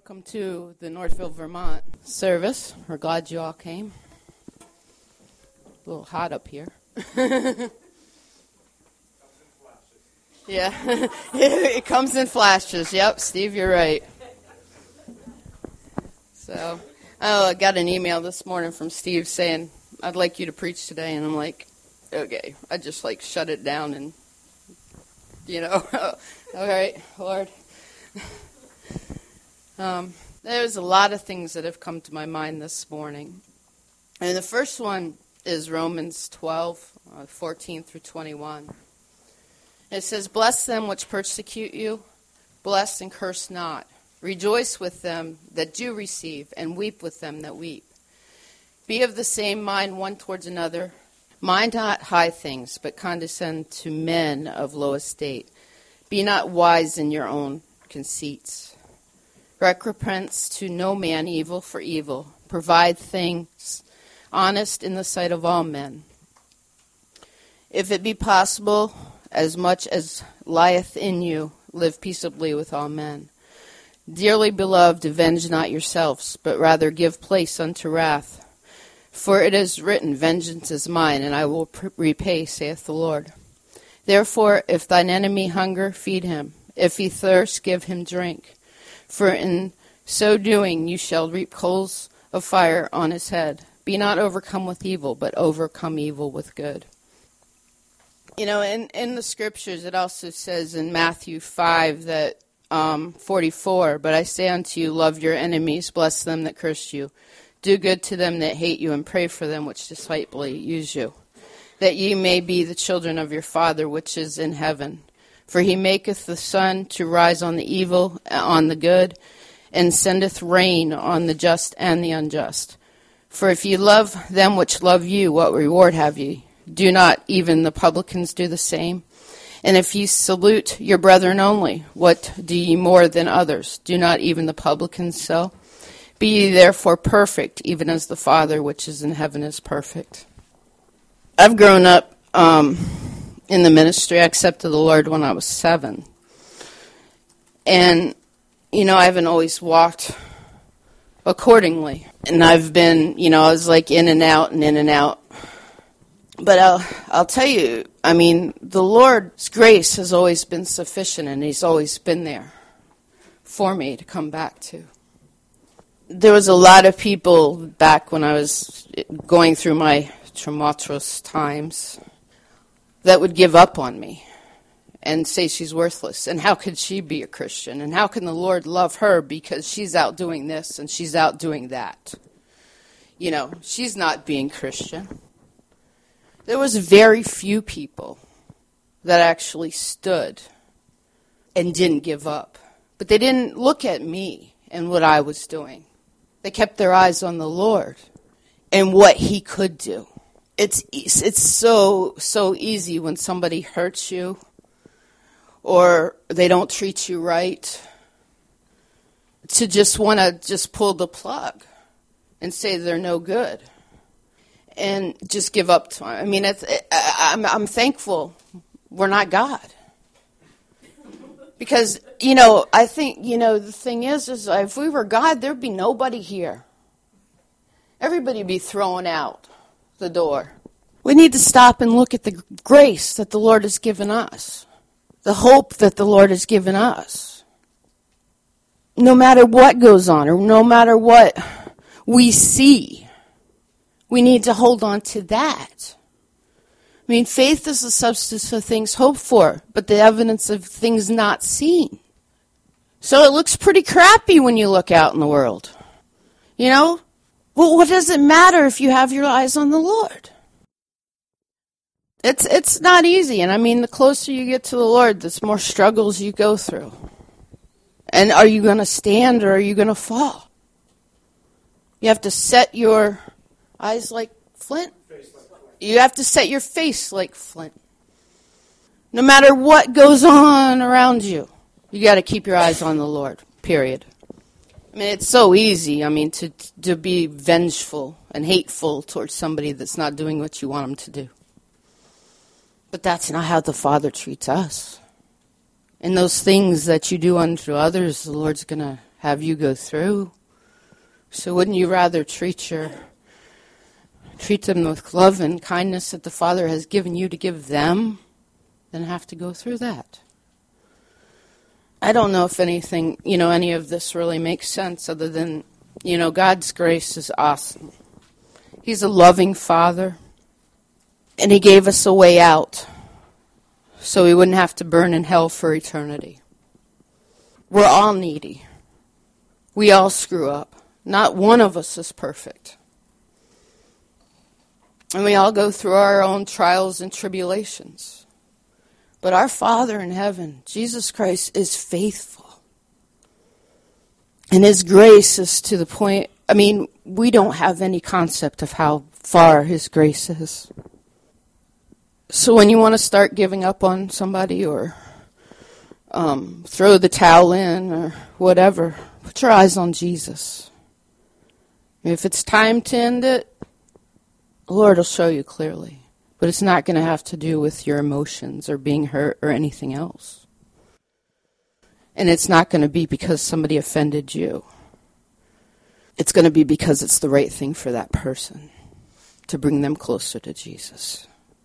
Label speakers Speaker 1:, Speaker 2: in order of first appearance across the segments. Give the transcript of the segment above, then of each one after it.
Speaker 1: Welcome to the Northville, Vermont service. We're glad you all came. A little hot up here. Yeah, it comes in flashes. Yep, Steve, you're right. So, I got an email this morning from Steve saying, I'd like you to preach today. And I'm like, okay. I just shut it down and, all right, Lord. There's a lot of things that have come to my mind this morning. And the first one is Romans 12, 14 through 21. It says, bless them which persecute you, bless and curse not. Rejoice with them that do receive, and weep with them that weep. Be of the same mind one towards another. Mind not high things, but condescend to men of low estate. Be not wise in your own conceits. Recompense to no man evil for evil. Provide things honest in the sight of all men. If it be possible, as much as lieth in you, live peaceably with all men. Dearly beloved, avenge not yourselves, but rather give place unto wrath. For it is written, vengeance is mine, and I will repay, saith the Lord. Therefore, if thine enemy hunger, feed him. If he thirst, give him drink. For in so doing you shall reap coals of fire on his head. Be not overcome with evil, but overcome evil with good. In the scriptures it also says in Matthew 5 that 44, but I say unto you, love your enemies, bless them that curse you. Do good to them that hate you, and pray for them which despitefully use you, that ye may be the children of your Father which is in heaven. For he maketh the sun to rise on the evil, on the good, and sendeth rain on the just and the unjust. For if ye love them which love you, what reward have ye? Do not even the publicans do the same? And if ye salute your brethren only, what do ye more than others? Do not even the publicans so? Be ye therefore perfect, even as the Father which is in heaven is perfect. I've grown up in the ministry. I accepted the Lord when I was 7. And, I haven't always walked accordingly. And I've been, I was in and out and in and out. But I'll tell you, the Lord's grace has always been sufficient, and he's always been there for me to come back to. There was a lot of people back when I was going through my tumultuous times that would give up on me and say she's worthless. And how could she be a Christian? And how can the Lord love her because she's out doing this and she's out doing that? She's not being Christian. There was very few people that actually stood and didn't give up. But they didn't look at me and what I was doing. They kept their eyes on the Lord and what he could do. It's so easy when somebody hurts you or they don't treat you right to just want to just pull the plug and say they're no good and just give up. I'm thankful we're not God. Because, I think, the thing is if we were God, there'd be nobody here. Everybody would be thrown out the door. We need to stop and look at the grace that the Lord has given us, the hope that the Lord has given us. No matter what goes on or no matter what we see, we need to hold on to that. Faith is the substance of things hoped for, but the evidence of things not seen. So it looks pretty crappy when you look out in the world. Well, what does it matter if you have your eyes on the Lord? It's not easy, and the closer you get to the Lord, the more struggles you go through. And are you going to stand or are you going to fall? You have to set your eyes like flint. You have to set your face like flint. No matter what goes on around you, you got to keep your eyes on the Lord, period. It's so easy, to be vengeful and hateful towards somebody that's not doing what you want them to do. But that's not how the Father treats us. And those things that you do unto others, the Lord's going to have you go through. So wouldn't you rather treat them with love and kindness that the Father has given you to give them than have to go through that? I don't know if anything, any of this really makes sense other than, God's grace is awesome. He's a loving Father, and He gave us a way out so we wouldn't have to burn in hell for eternity. We're all needy. We all screw up. Not one of us is perfect. And we all go through our own trials and tribulations. But our Father in heaven, Jesus Christ, is faithful. And His grace is to the point, we don't have any concept of how far His grace is. So when you want to start giving up on somebody or throw the towel in or whatever, put your eyes on Jesus. If it's time to end it, the Lord will show you clearly. But it's not going to have to do with your emotions or being hurt or anything else. And it's not going to be because somebody offended you. It's going to be because it's the right thing for that person to bring them closer to Jesus.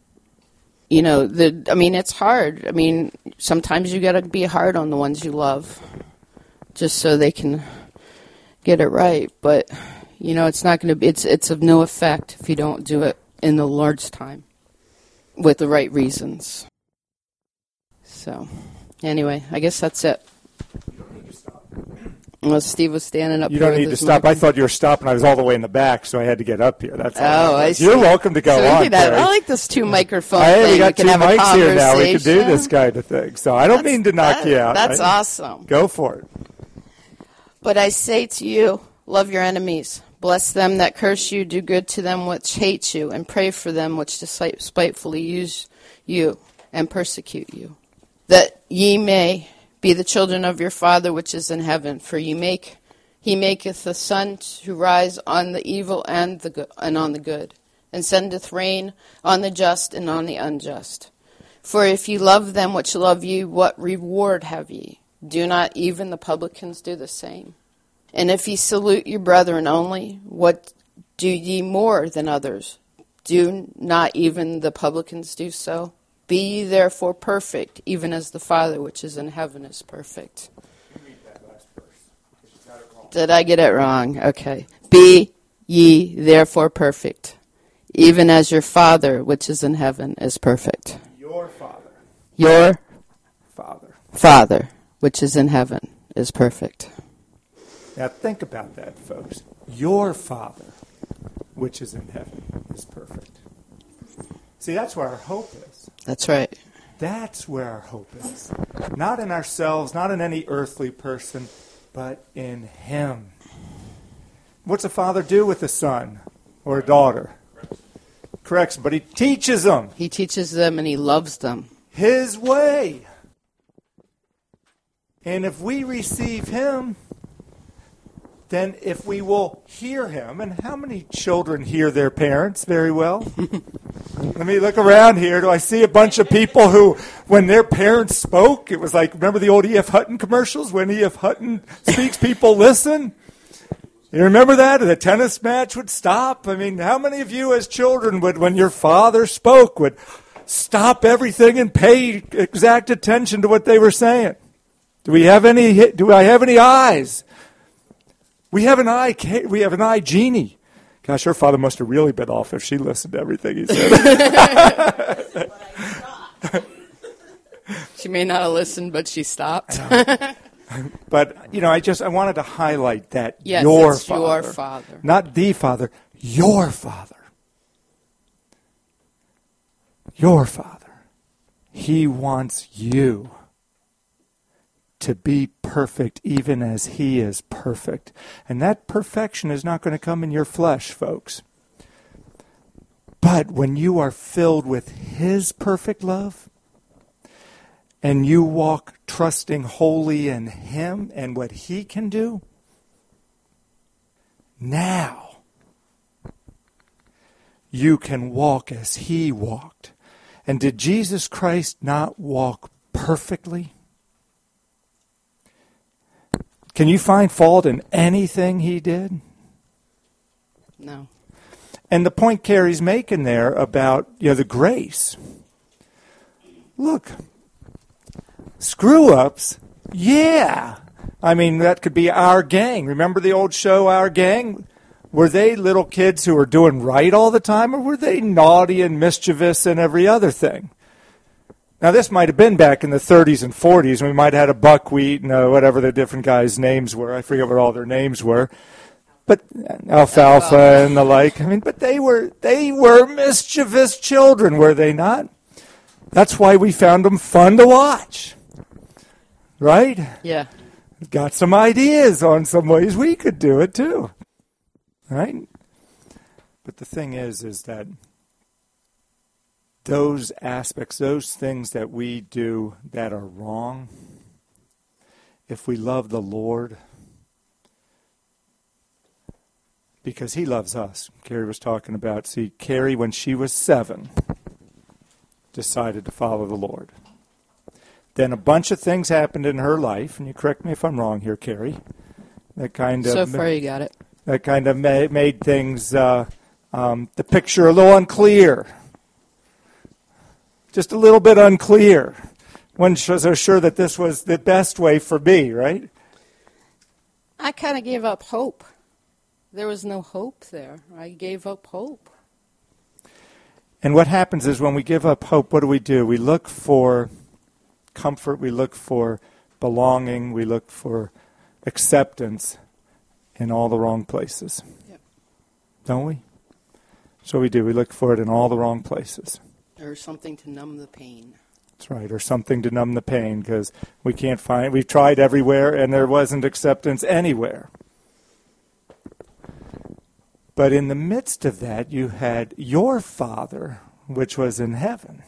Speaker 1: It's hard. Sometimes you got to be hard on the ones you love just so they can get it right. But, it's not going to be, it's of no effect if you don't do it in the Lord's time with the right reasons. So, anyway, I guess that's it.
Speaker 2: You don't need to stop.
Speaker 1: Well, Steve was standing up
Speaker 2: You
Speaker 1: here.
Speaker 2: don't need to stop. I thought you were stopping. I was all the way in the back, so I had to get up here. That's all.
Speaker 1: Oh, I see.
Speaker 2: You're welcome to go on.
Speaker 1: I like this two microphone
Speaker 2: Hey,
Speaker 1: thing.
Speaker 2: we got two
Speaker 1: can have a
Speaker 2: mics here now. We can do
Speaker 1: conversation.
Speaker 2: this kind of thing. So I don't mean to knock you out.
Speaker 1: That's awesome.
Speaker 2: Go for it.
Speaker 1: But I say to you, love your enemies. Bless them that curse you. Do good to them which hate you. And pray for them which despitefully use you and persecute you. That ye may be the children of your Father which is in heaven. For he maketh the sun to rise on the evil and on the good, and sendeth rain on the just and on the unjust. For if ye love them which love you, what reward have ye? Do not even the publicans do the same? And if ye salute your brethren only, what do ye more than others? Do not even the publicans do so? Be ye therefore perfect, even as the Father which is in heaven is perfect. Did I get it wrong? Okay. Be ye therefore perfect, even as your Father which is in heaven is perfect.
Speaker 2: Your Father.
Speaker 1: Your
Speaker 2: Father.
Speaker 1: Father which is in heaven is perfect.
Speaker 2: Now think about that, folks. Your Father which is in heaven is perfect. See, that's where our hope is.
Speaker 1: That's right.
Speaker 2: That's where our hope is. Not in ourselves, not in any earthly person, but in Him. What's a father do with a son or a daughter? Corrects them, but he teaches them.
Speaker 1: He teaches them and he loves them.
Speaker 2: His way. And if we receive Him, then if we will hear Him, and how many children hear their parents very well? Let me look around here. Do I see a bunch of people who, when their parents spoke, it was like, remember the old E.F. Hutton commercials? When E.F. Hutton speaks, people listen. You remember that? The tennis match would stop. How many of you as children would, when your father spoke, would stop everything and pay exact attention to what they were saying? Do I have any eyes? We have an eye genie. Gosh, her father must have really been off if she listened to everything he said.
Speaker 1: She may not have listened, but she stopped.
Speaker 2: But, I wanted to highlight that.
Speaker 1: Yes,
Speaker 2: your
Speaker 1: it's
Speaker 2: Father.
Speaker 1: your Father.
Speaker 2: Not the Father, your Father. Your Father. He wants you to be perfect even as He is perfect. And that perfection is not going to come in your flesh, folks. But when you are filled with His perfect love, and you walk trusting wholly in Him and what He can do, now you can walk as He walked. And did Jesus Christ not walk perfectly? Can you find fault in anything he did?
Speaker 1: No.
Speaker 2: And the point Carrie's making there about, the grace. Look, screw-ups, yeah. I mean, that could be Our Gang. Remember the old show, Our Gang? Were they little kids who were doing right all the time, or were they naughty and mischievous and every other thing? Now, this might have been back in the 30s and 40s. We might have had a Buckwheat and whatever the different guys' names were. I forget what all their names were. But alfalfa and the like. I mean, but they were mischievous children, were they not? That's why we found them fun to watch. Right?
Speaker 1: Yeah.
Speaker 2: Got some ideas on some ways we could do it too. Right? But the thing is that those aspects, those things that we do that are wrong, if we love the Lord, because he loves us. Carrie was talking about, Carrie, when she was 7, decided to follow the Lord. Then a bunch of things happened in her life, and you correct me if I'm wrong here, Carrie. That kind of
Speaker 1: So far you got it.
Speaker 2: That kind of made things, the picture a little unclear. Just a little bit unclear. Wasn't so sure that this was the best way for me, right?
Speaker 1: I kind of gave up hope. There was no hope there. I gave up hope.
Speaker 2: And what happens is when we give up hope, what do? We look for comfort, we look for belonging, we look for acceptance in all the wrong places.
Speaker 1: Yep.
Speaker 2: Don't we? So we do. We look for it in all the wrong places.
Speaker 1: Or something to numb the pain.
Speaker 2: That's right, or something to numb the pain, because we can't find, we've tried everywhere and there wasn't acceptance anywhere. But in the midst of that, you had your Father, which was in heaven.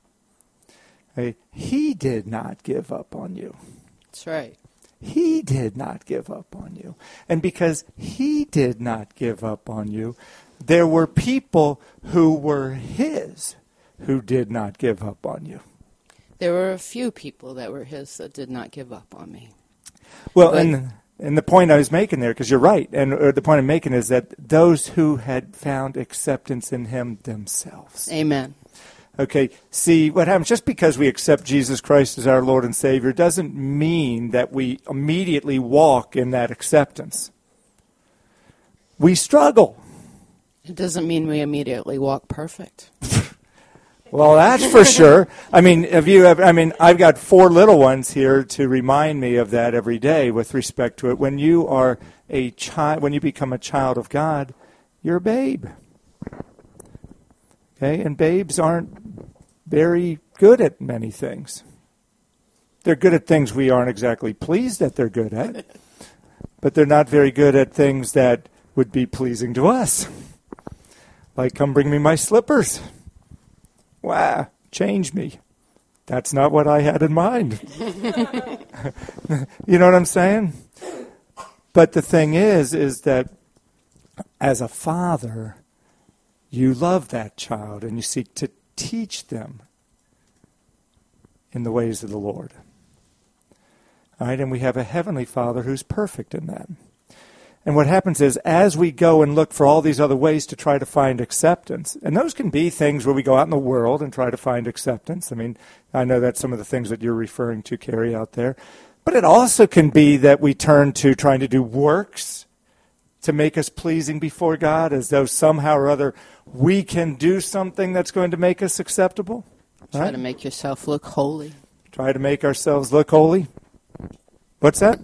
Speaker 2: He did not give up on you.
Speaker 1: That's right.
Speaker 2: He did not give up on you. And because he did not give up on you, there were people who were his who did not give up on you.
Speaker 1: There were a few people that were his that did not give up on me.
Speaker 2: Well, and the point I was making there, because you're right, and the point I'm making is that those who had found acceptance in him themselves.
Speaker 1: Amen.
Speaker 2: Okay, see, what happens, just because we accept Jesus Christ as our Lord and Savior doesn't mean that we immediately walk in that acceptance. We struggle.
Speaker 1: It doesn't mean we immediately walk perfect.
Speaker 2: Well, that's for sure. I mean, I've got 4 little ones here to remind me of that every day with respect to it. When you are a child, when you become a child of God, you're a babe. Okay, and babes aren't very good at many things. They're good at things we aren't exactly pleased that they're good at, but they're not very good at things that would be pleasing to us. Like, come bring me my slippers. Wow, change me. That's not what I had in mind. You know what I'm saying? But the thing is that as a father, you love that child and you seek to teach them in the ways of the Lord. All right, and we have a heavenly Father who's perfect in that. And what happens is, as we go and look for all these other ways to try to find acceptance, and those can be things where we go out in the world and try to find acceptance. I mean, I know that's some of the things that you're referring to, Carrie, out there. But it also can be that we turn to trying to do works to make us pleasing before God, as though somehow or other we can do something that's going to make us acceptable.
Speaker 1: Try
Speaker 2: Right?
Speaker 1: to make yourself look holy.
Speaker 2: Try to make ourselves look holy. What's that?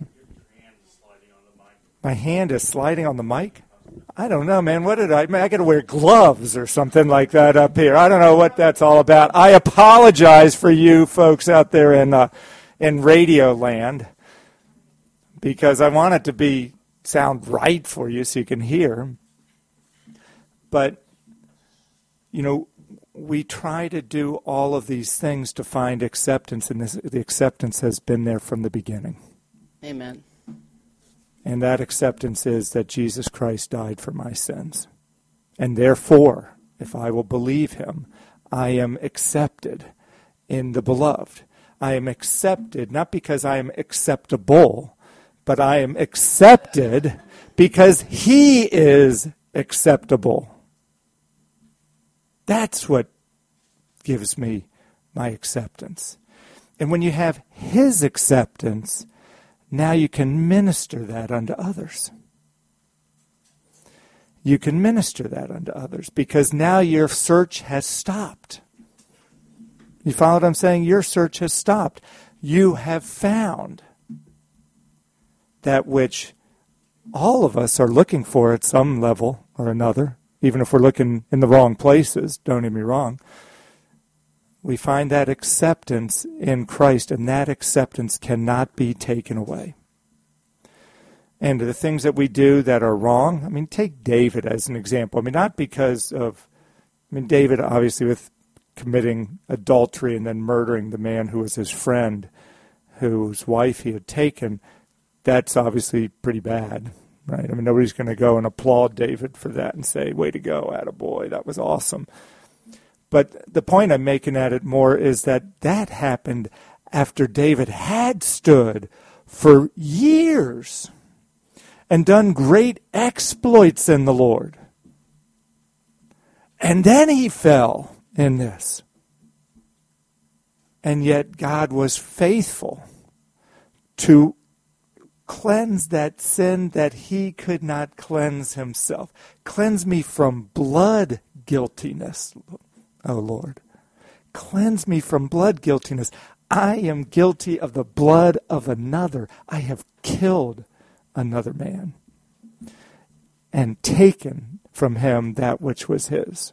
Speaker 2: My hand is sliding on the mic? I don't know, man. What did I got to wear gloves or something like that up here. I don't know what that's all about. I apologize for you folks out there in radio land, because I want it to sound right for you so you can hear. But, we try to do all of these things to find acceptance, and the acceptance has been there from the beginning.
Speaker 1: Amen.
Speaker 2: And that acceptance is that Jesus Christ died for my sins. And therefore, if I will believe him, I am accepted in the beloved. I am accepted not because I am acceptable, but I am accepted because he is acceptable. That's what gives me my acceptance. And when you have his acceptance, now you can minister that unto others. You can minister that unto others because now your search has stopped. You follow what I'm saying? Your search has stopped. You have found that which all of us are looking for at some level or another, even if we're looking in the wrong places, don't get me wrong. We find that acceptance in Christ, and that acceptance cannot be taken away. And the things that we do that are wrong, I mean, take David as an example. I mean, not because of, David obviously with committing adultery and then murdering the man who was his friend, whose wife he had taken, that's obviously pretty bad, right? I mean, nobody's going to go and applaud David for that and say, way to go, attaboy, that was awesome. But the point I'm making at it more is that that happened after David had stood for years and done great exploits in the Lord. And then he fell in this. And yet God was faithful to cleanse that sin that he could not cleanse himself. Cleanse me from blood guiltiness, O Lord. Cleanse me from blood guiltiness. I am guilty of the blood of another. I have killed another man and taken from him that which was his.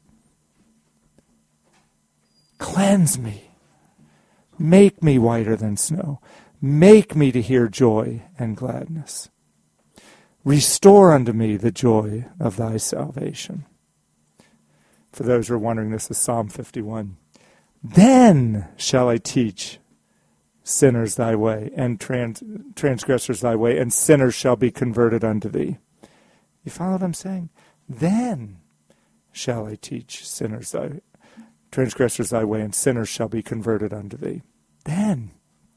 Speaker 2: Cleanse me. Make me whiter than snow. Make me to hear joy and gladness. Restore unto me the joy of thy salvation. For those who are wondering, this is Psalm 51. Then shall I teach sinners thy way, and transgressors thy way, and sinners shall be converted unto thee. You follow what I'm saying? Then shall I teach transgressors thy way, and sinners shall be converted unto thee. Then.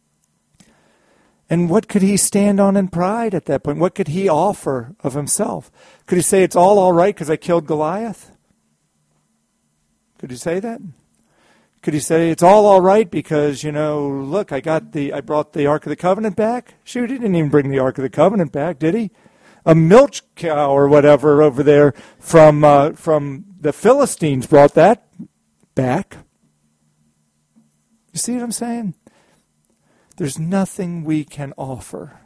Speaker 2: And what could he stand on in pride at that point? What could he offer of himself? Could he say, it's all right because I killed Goliath? Could he say that? Could he say, it's all right because, look, I brought the Ark of the Covenant back? Shoot, he didn't even bring the Ark of the Covenant back, did he? A milch cow or whatever over there from the Philistines brought that back. You see what I'm saying? There's nothing we can offer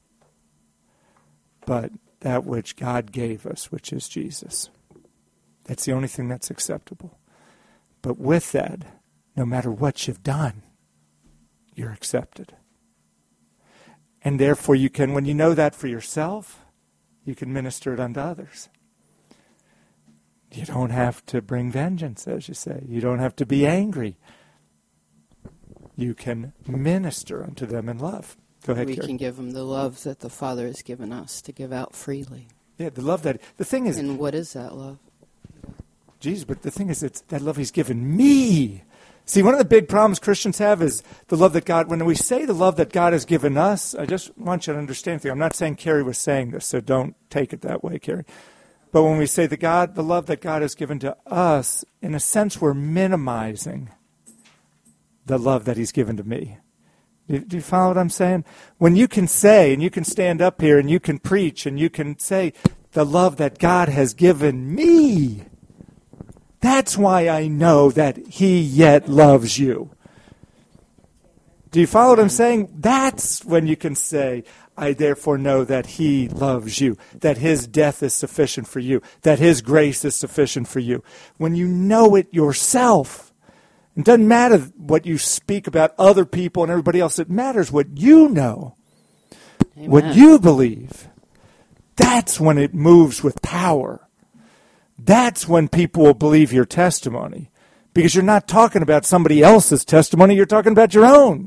Speaker 2: but that which God gave us, which is Jesus. That's the only thing that's acceptable. But with that, no matter what you've done, you're accepted. And therefore you can, when you know that for yourself, you can minister it unto others. You don't have to bring vengeance, as you say. You don't have to be angry. You can minister unto them in love. Go ahead,
Speaker 1: We
Speaker 2: Carrie.
Speaker 1: can give them the love that the Father has given us to give out freely.
Speaker 2: Yeah, the love that, the thing is...
Speaker 1: And what is that love?
Speaker 2: Jesus, but the thing is, it's that love he's given me. See, one of the big problems Christians have is the love that God, when we say the love that God has given us, I just want you to understand something. I'm not saying Carrie was saying this, so don't take it that way, Carrie. But when we say the love that God has given to us, in a sense, we're minimizing the love that he's given to me. Do you follow what I'm saying? When you can say, and you can stand up here, and you can preach, and you can say, the love that God has given me, that's why I know that he yet loves you. Do you follow what I'm saying? That's when you can say, I therefore know that he loves you, that his death is sufficient for you, that his grace is sufficient for you. When you know it yourself, it doesn't matter what you speak about other people and everybody else. It matters what you know,
Speaker 1: Amen.
Speaker 2: what you believe. That's when it moves with power. That's when people will believe your testimony. Because you're not talking about somebody else's testimony, you're talking about your own.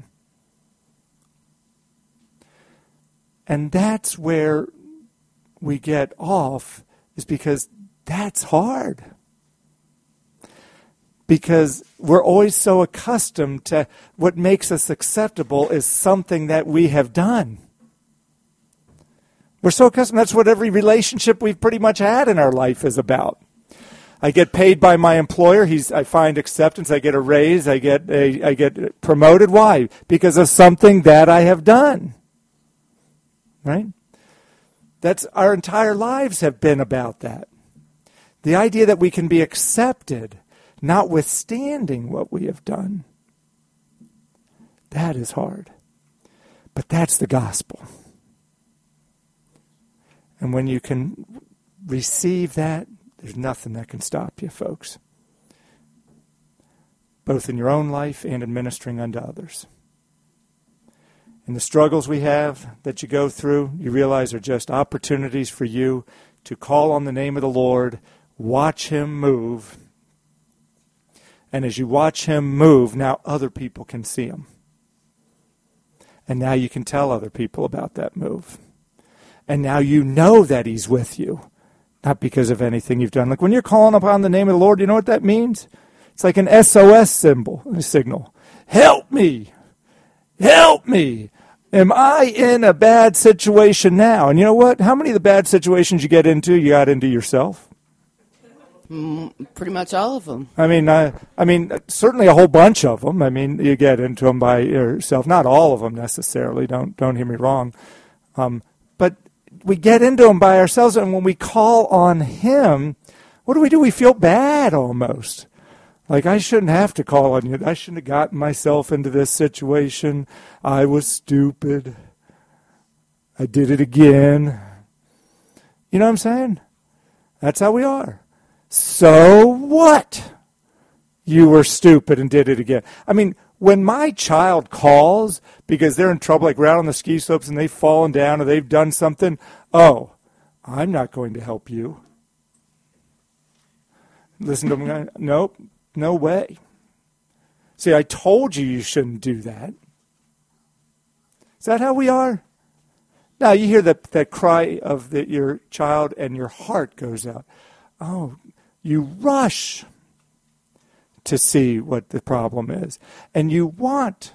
Speaker 2: And that's where we get off, is because that's hard. Because we're always so accustomed to what makes us acceptable is something that we have done. We're so accustomed. That's what every relationship we've pretty much had in our life is about. I get paid by my employer. I find acceptance. I get a raise. I get promoted. Why? Because of something that I have done. Right? That's our entire lives have been about that. The idea that we can be accepted, notwithstanding what we have done. That is hard. But that's the gospel. And when you can receive that, there's nothing that can stop you, folks. Both in your own life and in ministering unto others. And the struggles we have that you go through, you realize are just opportunities for you to call on the name of the Lord, watch Him move. And as you watch Him move, now other people can see Him. And now you can tell other people about that move. And now you know that He's with you, not because of anything you've done. Like when you're calling upon the name of the Lord, you know what that means? It's like an SOS signal. Help me! Help me! Am I in a bad situation now? And you know what? How many of the bad situations you got into yourself?
Speaker 1: Pretty much all of them.
Speaker 2: I mean, certainly a whole bunch of them. I mean, you get into them by yourself. Not all of them necessarily. Don't hear me wrong. But we get into them by ourselves, and when we call on Him, what do? We feel bad almost. Like, I shouldn't have to call on you. I shouldn't have gotten myself into this situation. I was stupid. I did it again. You know what I'm saying? That's how we are. So what? You were stupid and did it again. I mean, when my child calls because they're in trouble, like we're out on the ski slopes and they've fallen down or they've done something, oh, I'm not going to help you. Listen to them. Nope, no way. See, I told you shouldn't do that. Is that how we are? Now, you hear that cry of your child and your heart goes out. Oh, you rush to see what the problem is. And you want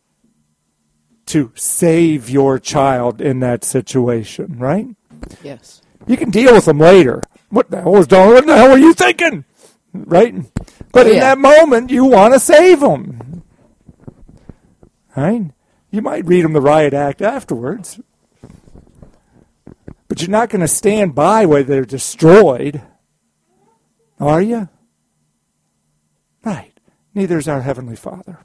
Speaker 2: to save your child in that situation, right?
Speaker 1: Yes.
Speaker 2: You can deal with them later. What the hell are you thinking? Right? But in that moment, you want to save them. Right? You might read them the riot act afterwards. But you're not going to stand by where they're destroyed. Are you? Right. Neither is our Heavenly Father.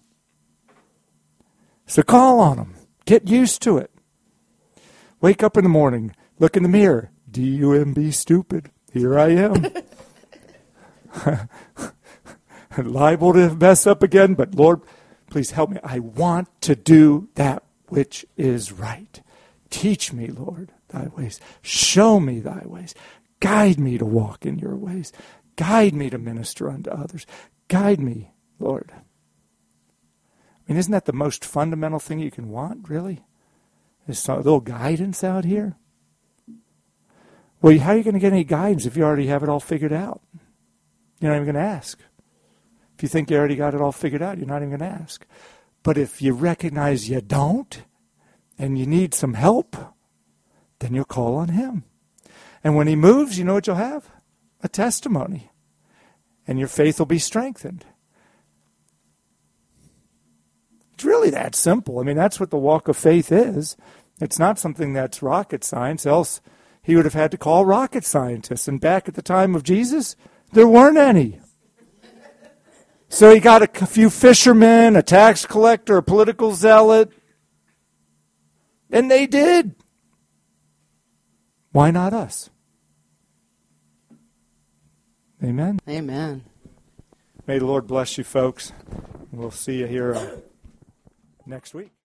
Speaker 2: So call on Him. Get used to it. Wake up in the morning. Look in the mirror. D-U-M-B, stupid. Here I am. Liable to mess up again, but Lord, please help me. I want to do that which is right. Teach me, Lord, thy ways. Show me thy ways. Guide me to walk in your ways. Guide me to minister unto others. Guide me, Lord. I mean, isn't that the most fundamental thing you can want, really? Is a little guidance out here? Well, how are you going to get any guidance if you already have it all figured out? You're not even going to ask. If you think you already got it all figured out, you're not even going to ask. But if you recognize you don't, and you need some help, then you'll call on Him. And when He moves, you know what you'll have? A testimony. And your faith will be strengthened. It's really that simple. I mean, that's what the walk of faith is. It's not something that's rocket science, else He would have had to call rocket scientists. And back at the time of Jesus, there weren't any. So He got a few fishermen, a tax collector, a political zealot. And they did. Why not us? Amen?
Speaker 1: Amen.
Speaker 2: May the Lord bless you, folks. We'll see you here next week.